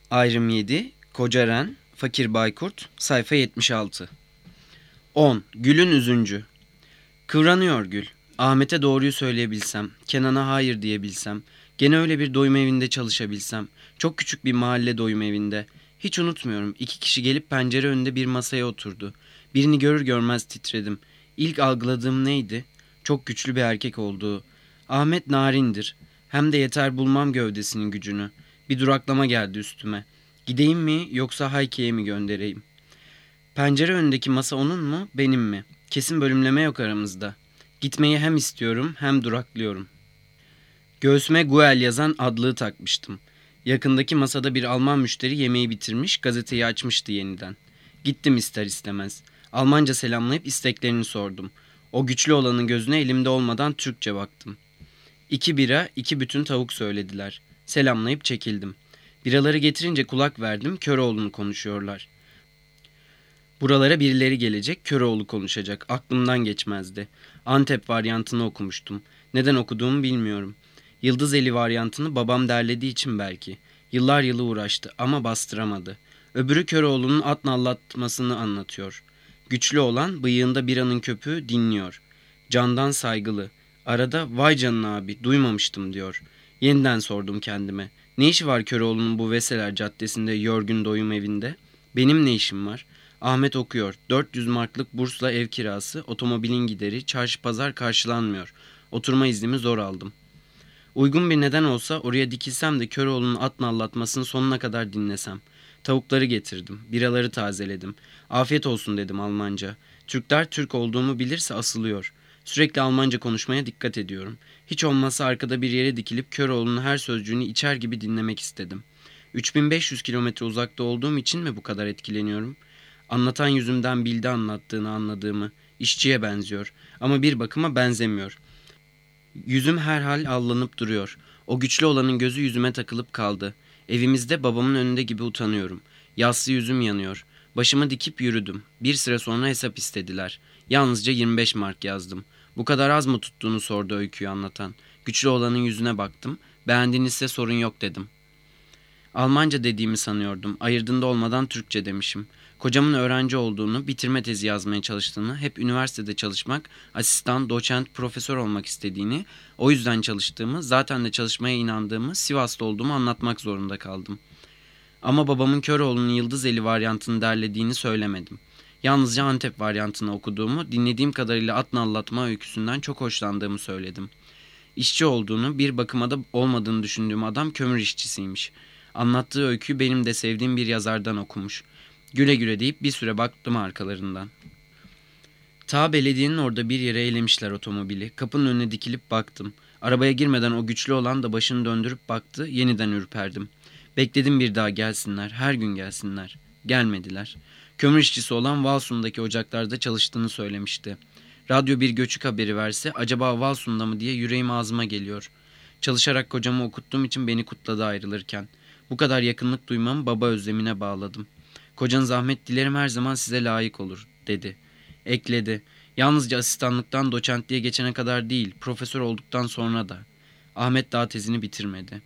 Ayrım 7, Kocaren, Fakir Baykurt, sayfa 76. 10. Gül'ün üzüncü. Kıvranıyor Gül. Ahmet'e doğruyu söyleyebilsem, Kenan'a hayır diyebilsem, gene öyle bir doyum evinde çalışabilsem, çok küçük bir mahalle doyum evinde. Hiç unutmuyorum, 2 kişi gelip pencere önünde bir masaya oturdu. Birini görür görmez titredim. İlk algıladığım neydi? Çok güçlü bir erkek olduğu. Ahmet narindir. Hem de yeter bulmam gövdesinin gücünü. Bir duraklama geldi üstüme. Gideyim mi yoksa Hayki'ye mi göndereyim? Pencere önündeki masa onun mu, benim mi? Kesin bölümleme yok aramızda. Gitmeyi hem istiyorum hem duraklıyorum. Göğsüme Guel yazan adlığı takmıştım. Yakındaki masada bir Alman müşteri yemeği bitirmiş, gazeteyi açmıştı yeniden. Gittim ister istemez. Almanca selamlayıp isteklerini sordum. O güçlü olanın gözüne elimde olmadan Türkçe baktım. 2 bira, 2 bütün tavuk söylediler. Selamlayıp çekildim. Biraları getirince kulak verdim, Köroğlu'nu konuşuyorlar. Buralara birileri gelecek, Köroğlu konuşacak. Aklımdan geçmezdi. Antep varyantını okumuştum. Neden okuduğumu bilmiyorum. Yıldızeli varyantını babam derlediği için belki. Yıllar yılı uğraştı ama bastıramadı. Öbürü Köroğlu'nun at nallatmasını anlatıyor. Güçlü olan bıyığında biranın köpüğü dinliyor. Candan saygılı. Arada vay canına abi duymamıştım diyor. Yeniden sordum kendime. Ne işi var Köroğlu'nun bu Veseler Caddesi'nde yorgun doyum evinde? Benim ne işim var? Ahmet okuyor. 400 marklık bursla ev kirası, otomobilin gideri, çarşı pazar karşılanmıyor. Oturma iznimi zor aldım. Uygun bir neden olsa oraya dikilsem de Köroğlu'nun at nallatmasını sonuna kadar dinlesem. Tavukları getirdim, biraları tazeledim. Afiyet olsun dedim Almanca. Türkler Türk olduğumu bilirse asılıyor. Sürekli Almanca konuşmaya dikkat ediyorum. Hiç olmazsa arkada bir yere dikilip Köroğlu'nun her sözcüğünü içer gibi dinlemek istedim. 3500 kilometre uzakta olduğum için mi bu kadar etkileniyorum? Anlatan yüzümden bildi anlattığını anladığımı. İşçiye benziyor ama bir bakıma benzemiyor. Yüzüm herhal allanıp duruyor. O güçlü olanın gözü yüzüme takılıp kaldı. Evimizde babamın önünde gibi utanıyorum. Yassı yüzüm yanıyor. Başımı dikip yürüdüm. Bir süre sonra hesap istediler. Yalnızca 25 mark yazdım. Bu kadar az mı tuttuğunu sordu öyküyü anlatan. Güçlü olanın yüzüne baktım. Beğendiğinizse sorun yok dedim. Almanca dediğimi sanıyordum. Ayırdığında olmadan Türkçe demişim. Kocamın öğrenci olduğunu, bitirme tezi yazmaya çalıştığını, hep üniversitede çalışmak, asistan, doçent, profesör olmak istediğini, o yüzden çalıştığımı, zaten de çalışmaya inandığımı, Sivas'ta olduğumu anlatmak zorunda kaldım. Ama babamın Köroğlu'nun Yıldızeli varyantını derlediğini söylemedim. Yalnızca Antep varyantını okuduğumu, dinlediğim kadarıyla at nallatma öyküsünden çok hoşlandığımı söyledim. İşçi olduğunu, bir bakıma da olmadığını düşündüğüm adam kömür işçisiymiş. Anlattığı öyküyü benim de sevdiğim bir yazardan okumuş. Güle güle deyip bir süre baktım arkalarından. Ta belediyenin orada bir yere eylemişler otomobili. Kapının önüne dikilip baktım. Arabaya girmeden o güçlü olan da başını döndürüp baktı. Yeniden ürperdim. Bekledim bir daha gelsinler. Her gün gelsinler. Gelmediler. Kömür işçisi olan Valsun'daki ocaklarda çalıştığını söylemişti. Radyo bir göçük haberi verse acaba Valsun'da mı diye yüreğim ağzıma geliyor. Çalışarak kocamı okuttuğum için beni kutladı ayrılırken. Bu kadar yakınlık duymamı baba özlemine bağladım. Kocan zahmet dilerim her zaman size layık olur dedi. Ekledi. Yalnızca asistanlıktan doçentliğe geçene kadar değil, profesör olduktan sonra da. Ahmet daha tezini bitirmedi.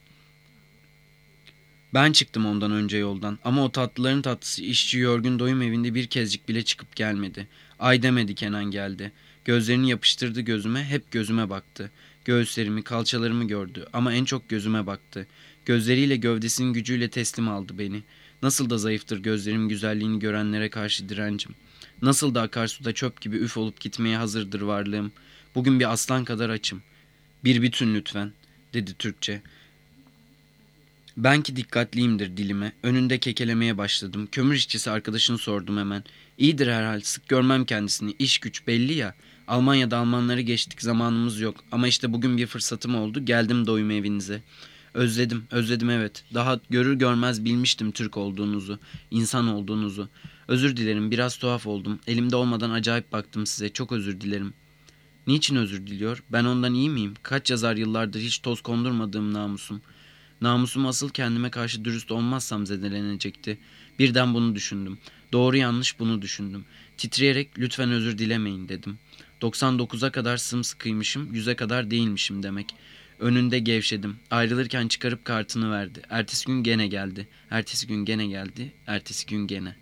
Ben çıktım ondan önce yoldan ama o tatlıların tatlısı işçi yorgun doyum evinde bir kezcik bile çıkıp gelmedi. Ay demedi Kenan geldi. Gözlerini yapıştırdı gözüme, hep gözüme baktı. Göğüslerimi, kalçalarımı gördü ama en çok gözüme baktı. Gözleriyle gövdesinin gücüyle teslim aldı beni. Nasıl da zayıftır gözlerim güzelliğini görenlere karşı direncim. Nasıl da akarsuda çöp gibi üf olup gitmeye hazırdır varlığım. Bugün bir aslan kadar açım. Bir bütün lütfen, dedi Türkçe. Ben ki dikkatliyimdir dilime. Önünde kekelemeye başladım. Kömür işçisi arkadaşını sordum hemen. İyidir herhal, sık görmem kendisini. İş güç belli ya. Almanya'da Almanları geçtik, zamanımız yok. Ama işte bugün bir fırsatım oldu. Geldim doyum evinize. Özledim evet. Daha görür görmez bilmiştim Türk olduğunuzu, insan olduğunuzu. Özür dilerim, biraz tuhaf oldum. Elimde olmadan acayip baktım size. Çok özür dilerim. Niçin özür diliyor? Ben ondan iyi miyim? Kaç yazar yıllardır hiç toz kondurmadığım namusum. Namusum asıl kendime karşı dürüst olmazsam zedelenecekti. Birden bunu düşündüm. Doğru yanlış bunu düşündüm. Titreyerek lütfen özür dilemeyin dedim. 99'a kadar sımsıkıymışım, 100'e kadar değilmişim demek. Önünde gevşedim. Ayrılırken çıkarıp kartını verdi. Ertesi gün gene geldi. Ertesi gün gene geldi. Ertesi gün gene.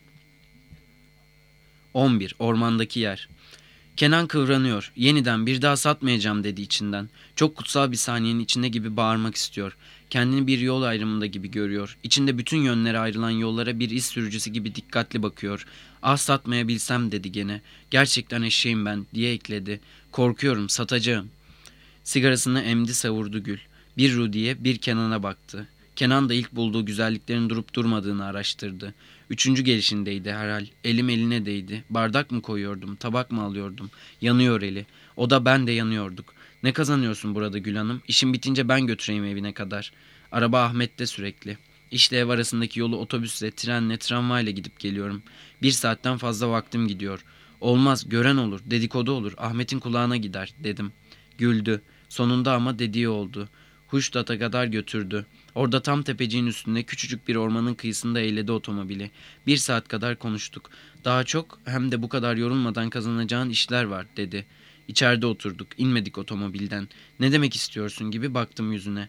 11. Ormandaki yer. Kenan kıvranıyor. Yeniden bir daha satmayacağım dedi içinden. Çok kutsal bir saniyenin içinde gibi bağırmak istiyor. Kendini bir yol ayrımında gibi görüyor. İçinde bütün yönlere ayrılan yollara bir iz sürücüsü gibi dikkatli bakıyor. Ah satmayabilsem dedi gene. Gerçekten eşeğim ben diye ekledi. Korkuyorum satacağım. Sigarasını emdi savurdu Gül. Bir Rudi'ye bir Kenan'a baktı. Kenan da ilk bulduğu güzelliklerin durup durmadığını araştırdı. Üçüncü gelişindeydi herhal. Elim eline değdi. Bardak mı koyuyordum, tabak mı alıyordum? Yanıyor eli. O da ben de yanıyorduk. Ne kazanıyorsun burada Gül Hanım? İşim bitince ben götüreyim evine kadar. Araba Ahmet'te sürekli. İşle ev arasındaki yolu otobüsle, trenle, tramvayla gidip geliyorum. 1 saatten fazla vaktim gidiyor. Olmaz, gören olur, dedikodu olur, Ahmet'in kulağına gider dedim. Güldü. Sonunda ama dediği oldu. Huştat'a kadar götürdü. Orada tam tepeciğin üstünde küçücük bir ormanın kıyısında eyledi otomobili. 1 saat kadar konuştuk. Daha çok hem de bu kadar yorulmadan kazanacağın işler var dedi. İçeride oturduk. İnmedik otomobilden. Ne demek istiyorsun gibi baktım yüzüne.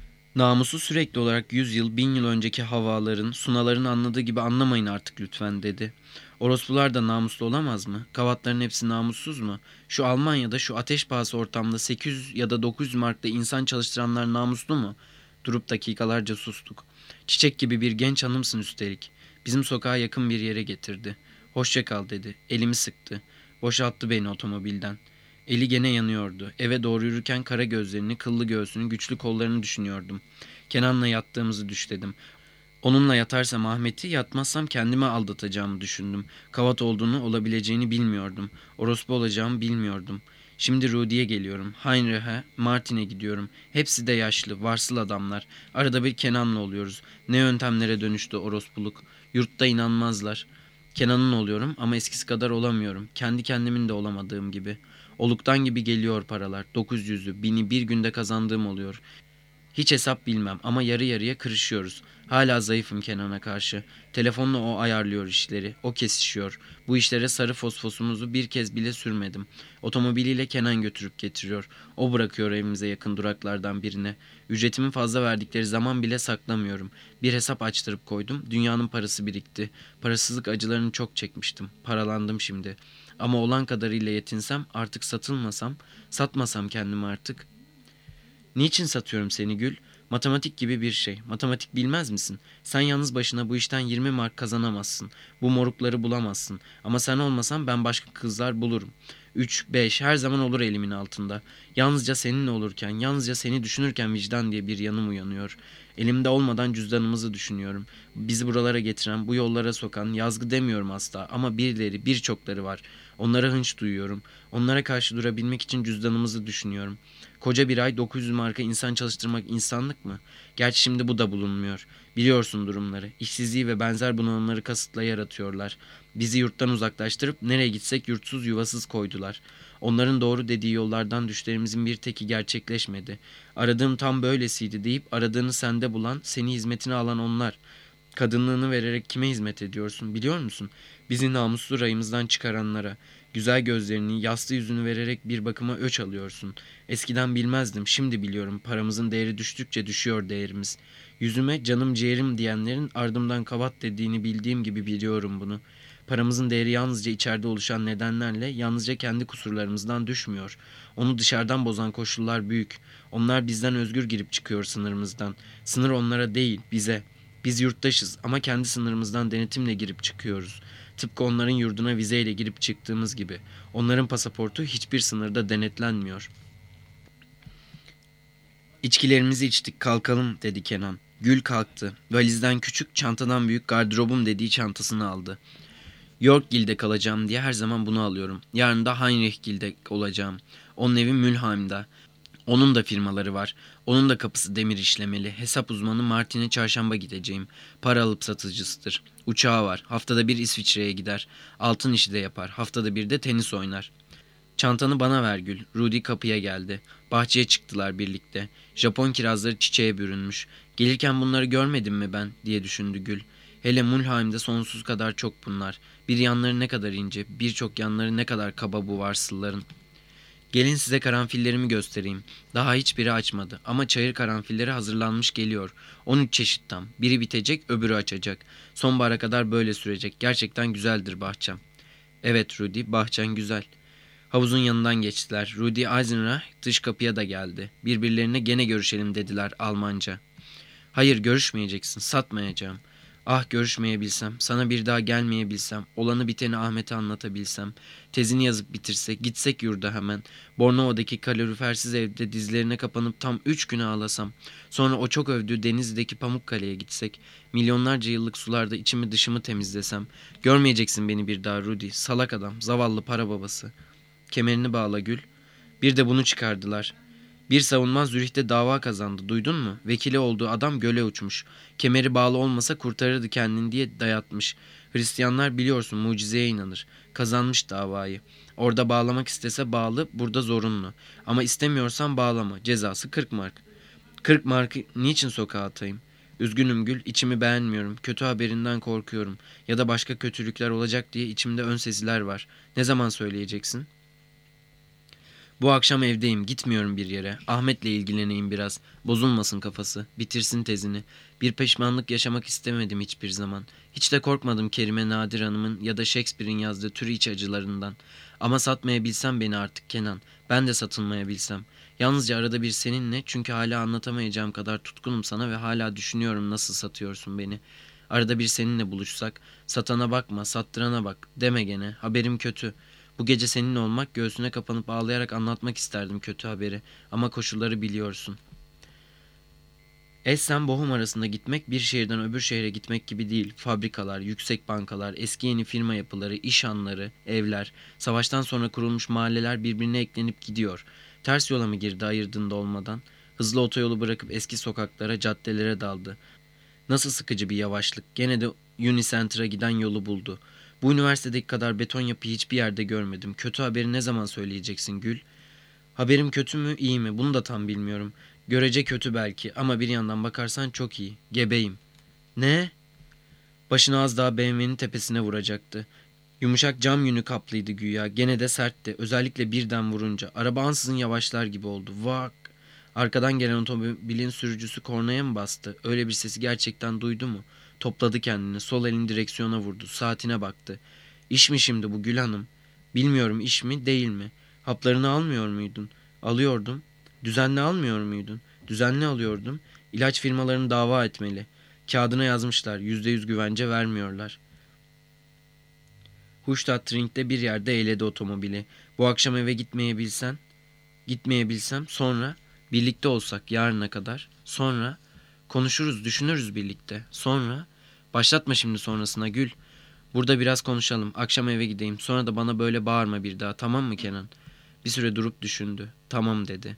Namusu sürekli olarak 100 yıl, 1000 yıl önceki havaların, sunaların anladığı gibi anlamayın artık lütfen dedi. Orospular da namuslu olamaz mı? Kavatların hepsi namussuz mu? Şu Almanya'da şu ateş pahası ortamda 800 ya da 900 markta insan çalıştıranlar namuslu mu? Durup dakikalarca sustuk. Çiçek gibi bir genç hanımsın üstelik. Bizim sokağa yakın bir yere getirdi. Hoşça kal dedi. Elimi sıktı. Boşalttı beni otomobilden. Eli gene yanıyordu. Eve doğru yürürken kara gözlerini, kıllı göğsünü, güçlü kollarını düşünüyordum. Kenan'la yattığımızı düşledim. Onunla yatarsam Ahmet'i, yatmazsam kendimi aldatacağımı düşündüm. Kavat olduğunu, olabileceğini bilmiyordum. Orospu olacağımı bilmiyordum. Şimdi Rudi'ye geliyorum. Heinrich'e, Martin'e gidiyorum. Hepsi de yaşlı, varsıl adamlar. Arada bir Kenan'la oluyoruz. Ne yöntemlere dönüştü orospuluk. Yurtta inanmazlar. Kenan'ın oluyorum ama eskisi kadar olamıyorum. Kendi kendimin de olamadığım gibi. Oluktan gibi geliyor paralar. 900'ü, 1000'i bir günde kazandığım oluyor. Hiç hesap bilmem ama yarı yarıya kırışıyoruz. Hala zayıfım Kenan'a karşı. Telefonla o ayarlıyor işleri. O kesişiyor. Bu işlere sarı fosfosumuzu bir kez bile sürmedim. Otomobiliyle Kenan götürüp getiriyor. O bırakıyor evimize yakın duraklardan birine. Ücretimi fazla verdikleri zaman bile saklamıyorum. Bir hesap açtırıp koydum. Dünyanın parası birikti. Parasızlık acılarını çok çekmiştim. Paralandım şimdi. Ama olan kadarıyla yetinsem, artık satılmasam, satmasam kendimi artık. Niçin satıyorum seni Gül? Matematik gibi bir şey. Matematik bilmez misin? Sen yalnız başına bu işten 20 mark kazanamazsın. Bu morukları bulamazsın. Ama sen olmasan ben başka kızlar bulurum. 3, 5 her zaman olur elimin altında. Yalnızca seninle olurken, yalnızca seni düşünürken vicdan diye bir yanım uyanıyor. Elimde olmadan cüzdanımızı düşünüyorum. Bizi buralara getiren, bu yollara sokan, yazgı demiyorum asla ama birileri, birçokları var. Onlara hınç duyuyorum. Onlara karşı durabilmek için cüzdanımızı düşünüyorum. Koca bir ay 900 marka insan çalıştırmak insanlık mı? Gerçi şimdi bu da bulunmuyor. Biliyorsun durumları. İşsizliği ve benzer bunalımları kasıtla yaratıyorlar. Bizi yurttan uzaklaştırıp nereye gitsek yurtsuz yuvasız koydular. Onların doğru dediği yollardan düşlerimizin bir teki gerçekleşmedi. Aradığım tam böylesiydi deyip aradığını sende bulan, seni hizmetine alan onlar. Kadınlığını vererek kime hizmet ediyorsun biliyor musun? Bizi namuslu rayımızdan çıkaranlara. Güzel gözlerini, yaslı yüzünü vererek bir bakıma öç alıyorsun. Eskiden bilmezdim, şimdi biliyorum. Paramızın değeri düştükçe düşüyor değerimiz. Yüzüme canım ciğerim diyenlerin ardımdan kavat dediğini bildiğim gibi biliyorum bunu. Paramızın değeri yalnızca içeride oluşan nedenlerle, yalnızca kendi kusurlarımızdan düşmüyor. Onu dışarıdan bozan koşullar büyük. Onlar bizden özgür girip çıkıyor sınırımızdan. Sınır onlara değil, bize. Biz yurttaşız ama kendi sınırımızdan denetimle girip çıkıyoruz. Tıpkı onların yurduna vizeyle girip çıktığımız gibi. Onların pasaportu hiçbir sınırda denetlenmiyor. İçkilerimizi içtik kalkalım dedi Kenan. Gül kalktı. Valizden küçük, çantadan büyük gardırobum dediği çantasını aldı. Yorkgil'de kalacağım diye her zaman bunu alıyorum. Yarın da Heinrichgil'de olacağım. Onun evi Mülheim'da. Onun da firmaları var. Onun da kapısı demir işlemeli. Hesap uzmanı Martin'e çarşamba gideceğim. Para alıp satıcısıdır. Uçağı var. Haftada bir İsviçre'ye gider. Altın işi de yapar. Haftada bir de tenis oynar. Çantanı bana ver Gül. Rudy kapıya geldi. Bahçeye çıktılar birlikte. Japon kirazları çiçeğe bürünmüş. Gelirken bunları görmedim mi ben diye düşündü Gül. Hele Mulheim'de sonsuz kadar çok bunlar. Bir yanları ne kadar ince, birçok yanları ne kadar kaba bu varsılların. Gelin size karanfillerimi göstereyim. Daha hiçbiri açmadı ama çayır karanfilleri hazırlanmış geliyor. 13 çeşit tam. Biri bitecek, öbürü açacak. Sonbahara kadar böyle sürecek. Gerçekten güzeldir bahçem. Evet Rudy, bahçen güzel. Havuzun yanından geçtiler. Rudy Eisenreich dış kapıya da geldi. Birbirlerine gene görüşelim dediler Almanca. Hayır görüşmeyeceksin, satmayacağım. Ah görüşmeyebilsem, sana bir daha gelmeyebilsem, olanı biteni Ahmet'e anlatabilsem, tezini yazıp bitirsek, gitsek yurda hemen, Bornova'daki kalorifersiz evde dizlerine kapanıp tam 3 gün ağlasam, sonra o çok övdüğü Denizli'deki Pamukkale'ye gitsek, milyonlarca yıllık sularda içimi dışımı temizlesem, görmeyeceksin beni bir daha Rudy, salak adam, zavallı para babası. Kemerini bağla Gül. Bir de bunu çıkardılar. Bir savunmaz Zürih'te dava kazandı. Duydun mu? Vekili olduğu adam göle uçmuş. Kemeri bağlı olmasa kurtarırdı kendini diye dayatmış. Hristiyanlar biliyorsun mucizeye inanır. Kazanmış davayı. Orada bağlamak istese bağlı, burada zorunlu. Ama istemiyorsan bağlama. Cezası 40 mark. 40 markı niçin sokağa atayım? Üzgünüm Gül, içimi beğenmiyorum. Kötü haberinden korkuyorum. Ya da başka kötülükler olacak diye içimde ön seziler var. Ne zaman söyleyeceksin? Bu akşam evdeyim, gitmiyorum bir yere. Ahmet'le ilgileneyim biraz. Bozulmasın kafası, bitirsin tezini. Bir pişmanlık yaşamak istemedim hiçbir zaman. Hiç de korkmadım Kerime Nadir Hanım'ın ya da Shakespeare'in yazdığı tür iç acılarından. Ama satmayabilsem beni artık Kenan. Ben de satılmayabilsem. Yalnızca arada bir seninle çünkü hala anlatamayacağım kadar tutkunum sana ve hala düşünüyorum nasıl satıyorsun beni. Arada bir seninle buluşsak, satana bakma, sattırana bak, deme gene, haberim kötü. Bu gece seninle olmak, göğsüne kapanıp ağlayarak anlatmak isterdim kötü haberi ama koşulları biliyorsun. Essen Bohum arasında gitmek bir şehirden öbür şehre gitmek gibi değil. Fabrikalar, yüksek bankalar, eski yeni firma yapıları, iş hanları, evler, savaştan sonra kurulmuş mahalleler birbirine eklenip gidiyor. Ters yola mı girdi ayırdığında olmadan? Hızlı otoyolu bırakıp eski sokaklara, caddelere daldı. Nasıl sıkıcı bir yavaşlık. Gene de Unicenter'a giden yolu buldu. Bu üniversitedeki kadar beton yapıyı hiçbir yerde görmedim. Kötü haberi ne zaman söyleyeceksin Gül? Haberim kötü mü, iyi mi? Bunu da tam bilmiyorum. Görece kötü belki ama bir yandan bakarsan çok iyi. Gebeyim. Ne? Başını az daha BMW'nin tepesine vuracaktı. Yumuşak cam yünü kaplıydı güya. Gene de sertti. Özellikle birden vurunca. Araba ansızın yavaşlar gibi oldu. Vak! Arkadan gelen otomobilin sürücüsü kornaya mı bastı? Öyle bir sesi gerçekten duydu mu? Topladı kendini. Sol elini direksiyona vurdu. Saatine baktı. İş mi şimdi bu Gül Hanım? Bilmiyorum iş mi değil mi? Haplarını almıyor muydun? Alıyordum. Düzenli almıyor muydun? Düzenli alıyordum. İlaç firmalarını dava etmeli. Kağıdına yazmışlar. %100 güvence vermiyorlar. Huştattrink'te bir yerde eyledi otomobili. Bu akşam eve gitmeyebilsem sonra birlikte olsak yarına kadar. Sonra konuşuruz, düşünürüz birlikte. Sonra başlatma şimdi sonrasına Gül. Burada biraz konuşalım. Akşam eve gideyim. Sonra da bana böyle bağırma bir daha. Tamam mı Kenan? Bir süre durup düşündü. Tamam dedi.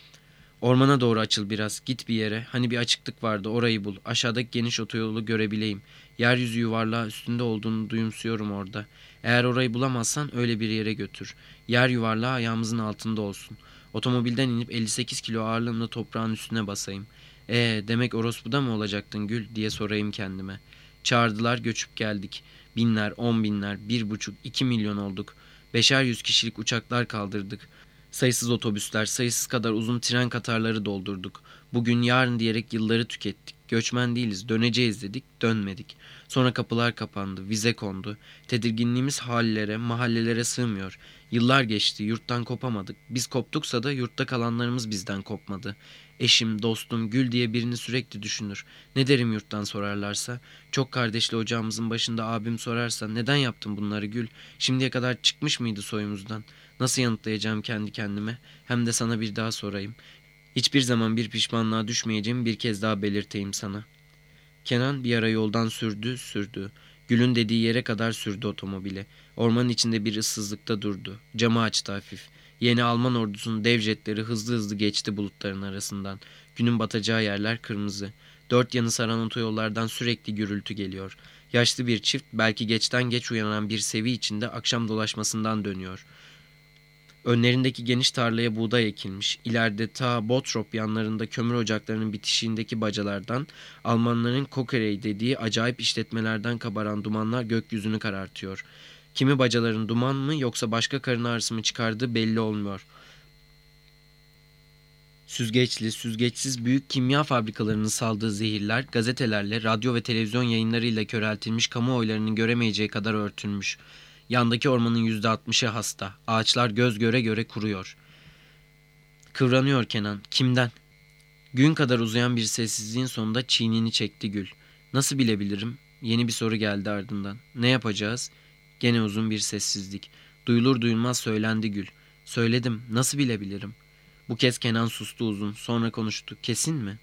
Ormana doğru açıl biraz. Git bir yere. Hani bir açıklık vardı orayı bul. Aşağıdaki geniş otoyolu görebileyim. Yeryüzü yuvarlağı üstünde olduğunu duyumsuyorum orada. Eğer orayı bulamazsan öyle bir yere götür. Yer yuvarlağı ayağımızın altında olsun. Otomobilden inip 58 kilo ağırlığımla toprağın üstüne basayım. Demek orospuda mı olacaktın Gül diye sorayım kendime. Çağırdılar göçüp geldik. Binler, 10 binler, 1,5, 2 milyon olduk. 500 kişilik uçaklar kaldırdık. Sayısız otobüsler, sayısız kadar uzun tren katarları doldurduk. Bugün yarın diyerek yılları tükettik. Göçmen değiliz, döneceğiz dedik, dönmedik. Sonra kapılar kapandı, vize kondu. Tedirginliğimiz hallere, mahallelere sığmıyor. Yıllar geçti, yurttan kopamadık. Biz koptuksa da yurtta kalanlarımız bizden kopmadı. Eşim, dostum, Gül diye birini sürekli düşünür. Ne derim yurttan sorarlarsa? Çok kardeşli ocağımızın başında abim sorarsa neden yaptın bunları Gül? Şimdiye kadar çıkmış mıydı soyumuzdan? Nasıl yanıtlayacağım kendi kendime? Hem de sana bir daha sorayım. Hiçbir zaman bir pişmanlığa düşmeyeceğimi bir kez daha belirteyim sana. Kenan bir ara yoldan sürdü. Gül'ün dediği yere kadar sürdü otomobili. Ormanın içinde bir ıssızlıkta durdu. Camı açtı hafif. Yeni Alman ordusunun dev jetleri hızlı hızlı geçti bulutların arasından. Günün batacağı yerler kırmızı. Dört yanı saran otoyollardan sürekli gürültü geliyor. Yaşlı bir çift belki geçten geç uyanan bir sevi içinde akşam dolaşmasından dönüyor. Önlerindeki geniş tarlaya buğday ekilmiş. İleride ta Bottrop yanlarında kömür ocaklarının bitişiğindeki bacalardan Almanların Kokerey dediği acayip işletmelerden kabaran dumanlar gökyüzünü karartıyor. Kimi bacaların duman mı yoksa başka karın ağrısı mı çıkardığı belli olmuyor. Süzgeçli, süzgeçsiz büyük kimya fabrikalarının saldığı zehirler, gazetelerle, radyo ve televizyon yayınlarıyla köreltilmiş, kamuoylarının göremeyeceği kadar örtülmüş. Yandaki ormanın %60'ı hasta. Ağaçlar göz göre göre kuruyor. Kıvranıyor Kenan. Kimden? Gün kadar uzayan bir sessizliğin sonunda çiğnini çekti Gül. Nasıl bilebilirim? Yeni bir soru geldi ardından. Ne yapacağız? Gene uzun bir sessizlik. Duyulur duyulmaz söylendi Gül. Söyledim. Nasıl bilebilirim? Bu kez Kenan sustu uzun. Sonra konuştu. Kesin mi?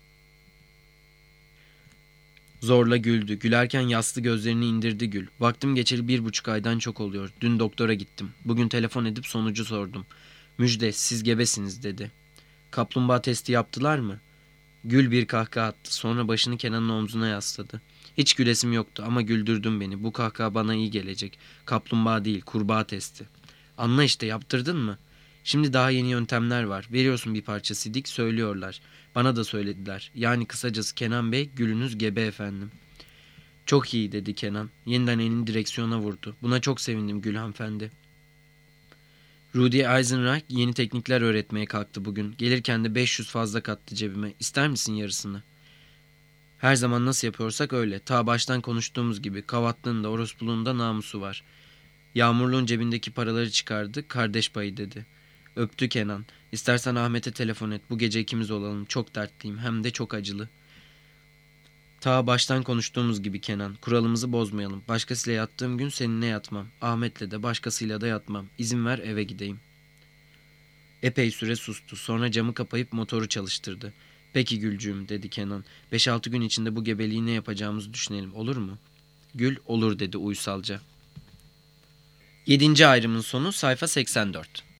Zorla güldü. Gülerken yaslı gözlerini indirdi Gül. Vaktim geçeli 1,5 aydan çok oluyor. Dün doktora gittim. Bugün telefon edip sonucu sordum. Müjde, siz gebesiniz dedi. Kaplumbağa testi yaptılar mı? Gül bir kahkaha attı. Sonra başını Kenan'ın omzuna yasladı. Hiç gülesim yoktu ama güldürdün beni. Bu kahkaha bana iyi gelecek. Kaplumbağa değil, kurbağa testi. Anla işte, yaptırdın mı? Şimdi daha yeni yöntemler var. Veriyorsun bir parça sidik, söylüyorlar. Bana da söylediler. Yani kısacası Kenan Bey, Gülünüz gebe efendim. Çok iyi dedi Kenan. Yeniden elini direksiyona vurdu. Buna çok sevindim Gül hanımefendi. Rudy Eisenreich yeni teknikler öğretmeye kalktı bugün. Gelirken de 500 fazla kattı cebime. İster misin yarısını? Her zaman nasıl yapıyorsak öyle. Ta baştan konuştuğumuz gibi kavatlığında, orospuluğunda namusu var. Yağmurluğun cebindeki paraları çıkardı. Kardeş payı dedi. Öptü Kenan. İstersen Ahmet'e telefon et. Bu gece ikimiz olalım. Çok dertliyim. Hem de çok acılı. Ta baştan konuştuğumuz gibi Kenan. Kuralımızı bozmayalım. Başkasıyla yattığım gün seninle yatmam. Ahmet'le de başkasıyla da yatmam. İzin ver eve gideyim. Epey süre sustu. Sonra camı kapayıp motoru çalıştırdı. Peki Gülcüğüm dedi Kenan. 5-6 gün içinde bu gebeliği ne yapacağımızı düşünelim. Olur mu? Gül olur dedi uysalca. 7. ayrımın sonu sayfa 84.